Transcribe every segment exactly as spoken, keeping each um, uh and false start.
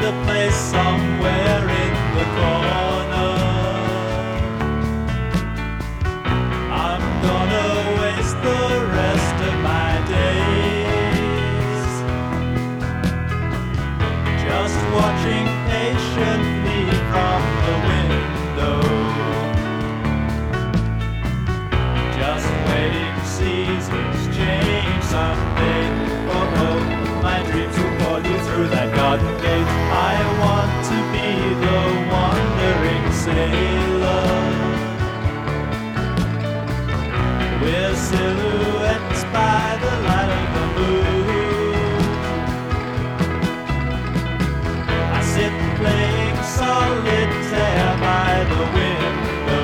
a place somewhere in the corner. I'm gonna waste the rest of my days just watching patiently from the window, just waiting seasons change someday. Oh, oh, my dreams will call you through that garden gate. I want to be the wandering sailor. We're silhouettes by the light of the moon. I sit playing solitaire by the window,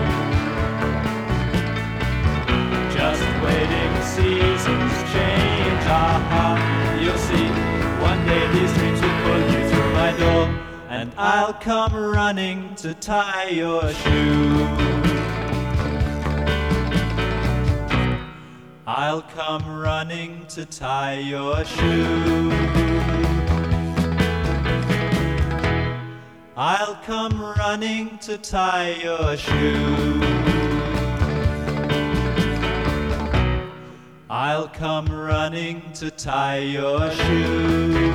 just waiting seasons change. Aha, you'll see, one day these dreams will pull you through my door, and I'll come running to tie your shoe. I'll come running to tie your shoe. I'll come running to tie your shoe. I'll come running to tie your shoe.